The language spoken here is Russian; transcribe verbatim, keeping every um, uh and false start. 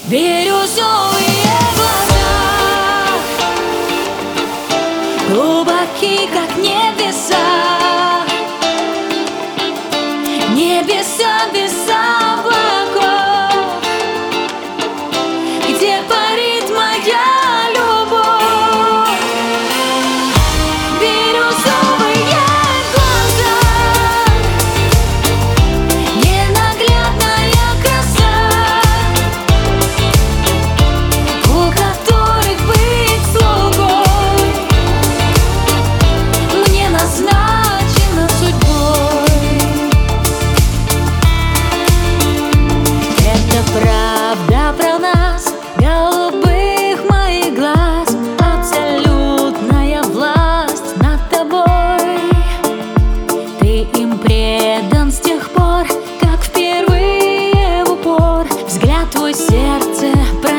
Бирюзовые глаза, глубоки, как небеса, небеса без облаков, где парит моя любовь. Бирюзовые глаза, ненаглядная краса, у которых быть слугой мне назначено судьбой. Это правда про нас, голубых моих глаз, абсолютная власть над тобой. Ты им предан с тех пор, как впервые в упор взгляд твой сердце проник.